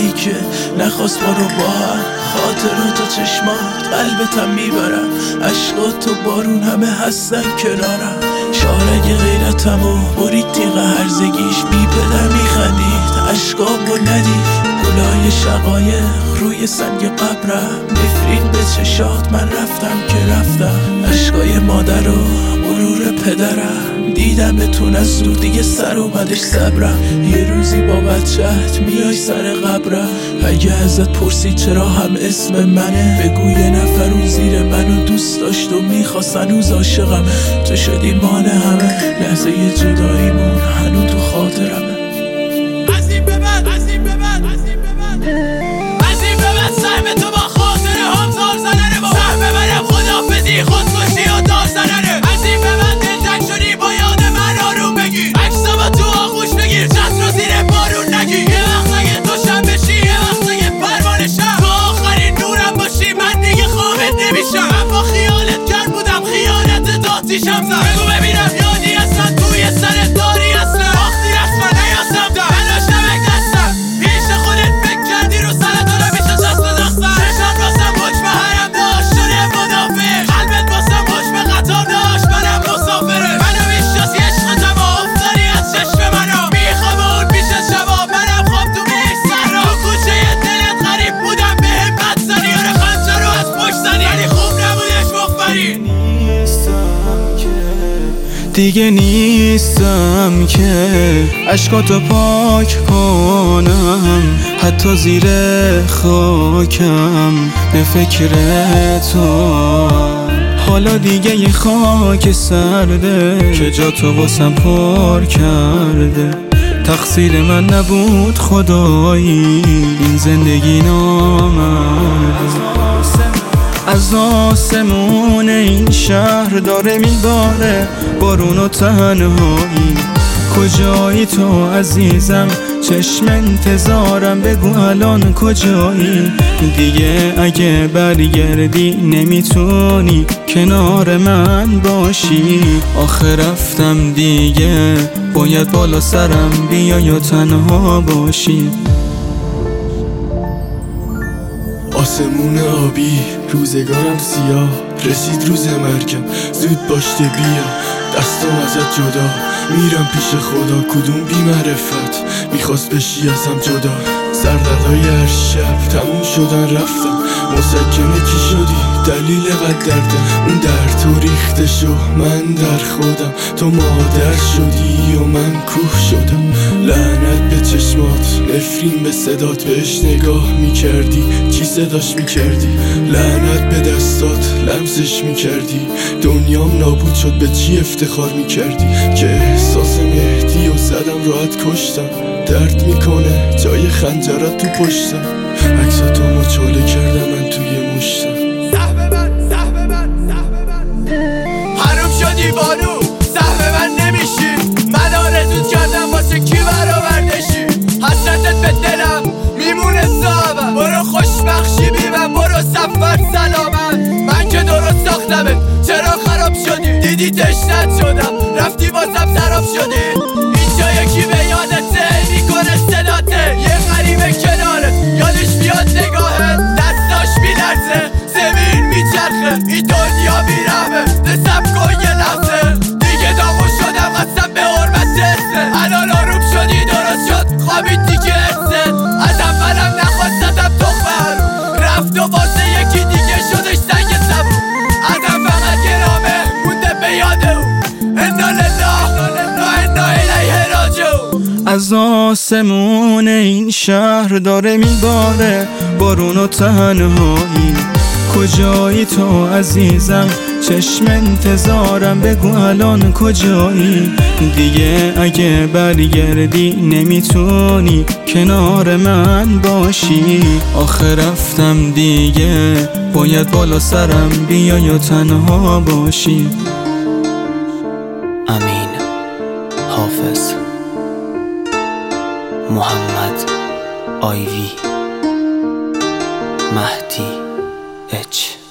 ای که نخواست ما رو با هم. خاطرات و چشمات قلبتم میبرم، عشقات و بارون همه هستن کنارم. شارگ غیرتمو برید تیغ هرزگیش، بی پدر میخندید عشقامو ندید. گلای شقایق روی سنگ قبرم، نفرین به چشات من رفتم که رفتم. عشقای مادر و غرور پدرم، دیدمتون از دور دیگه سر اومدش صبرم. یه روزی با بچه‌ت میای سر قبرم، اگه ازت پرسید چرا هم اسم منه، بگو یه نفر اون زیر منو دوست داشت و میخواست هنوز عاشقمه. تو شدی مان همه، لحظه یه جداییمون هنوز تو خاطرمه. از این به بعد سهم تو با خاطره هم زار زننه، با سهم منم خدافزی خودکشی و دار زننه. از این به بعد دلتنگ شدی با یاد من آروم بگیر، عکسامو تو آغوش بگیر، چت رو زیر بارون نگیر. یه وقت اگه تو شب بشی، یه وقت اگه پروانه شم، تو آخرین نورم باشی، من دیگه خوابت نمیشم. من با خیالت گرم بودم، خیالت داتیشم زد. بگو ببینم یادی اصلا توی سرت داری اصلا، وقتی رسما نیاسم در تلاش نمک دستم. پیش خودت فکر کردی رو سرت رو میشه شست دستم. چشم واسم حکم حرم داشت شده مدافع، قلبت واسم حکم قطار داشت منم مسافره. منو میشناسی عشقتم و افتادی از چشم منو، میخوام اون پیش شبا منم خواب تو بیش سهرا. تو کوچه دلت غریب بودم به همت زنی، آره خنجر رو از پشت زنی، ولی خوب نبودش مخبری. دیگه نیستم که عشقاتو پاک کنم، حتی زیر خاکم به فکر تو. حالا دیگه یه خاک سرده که جاتو واسم پر کرده. تقصیر من نبود خدایی، این زندگی نامرده. از آسمون این شهر داره میباره بارون و تنهایی. کجایی تو عزیزم، چشم انتظارم، بگو الان کجایی. دیگه اگه برگردی نمیتونی کنار من باشی. آخه رفتم دیگه، باید بالا سرم بیای و تنها باشی. آسمون آبی، روزگارم سیاه، رسید روز مرگم، زود باشته بیا. دستم ازت جدا، میرم پیش خدا، کدوم بی معرفت میخواست بشی ازم جدا. سردردهای هر شب تموم شدن رفتم، مسکنه کی شدی دلیل قد دردم. اون در تو ریخته شو، من در خودم، تو مادر شدی و من کوه شدم. لعنت به چشمات، نفرین به صدات، بهش نگاه میکردی چی صداش میکردی. لعنت به دستات، لمسش میکردی دنیام نابود شد، به چی افتخار میکردی. که احساس مهدی و زدم راحت کشتم، درد میکنه جای خنجرات تو پشتم. عکساتو مچاله کردم من توی مشتم. حروم شدی بانو، سهم من نمیشی، من آرزوت کردم واسه کی برآوردشی. حسرتت به دلم میمونه صعبم، برو خوشبخشی بی من، برو سفر سلامت. من که درست ساختمت، چرا خراب شدی؟ دیدی تشنت شدم، رفتی بازم سراب شدی. اینجا یکی به یادته میکنه صداته، یه غریبه کنارت یادش بیاد نگاهت. دستاش میلرزه، زمین میچرخه، این دنیا بیرحمه، نصب کن یه لحظه. دیگه داغو شدم قسم به حرمت جسته، الان آروم شدی درست شد خوابید دیگه حسه. از اولم نخواستم تخمه رفت و واسه یکی دیگه شدش سنگ زبون. ازم فقط گرامه مونده به یاد او، انا لله و انا الیه راجعون. از آسمون این شهر داره میباره بارون و تنهایی. کجایی تو عزیزم، چشم انتظارم، بگو الان کجایی. دیگه اگه برگردی نمیتونی کنار من باشی. آخه رفتم دیگه، باید بالا سرم بیای و تنها باشی. امین حافظ محمد آیوی مهدی اچ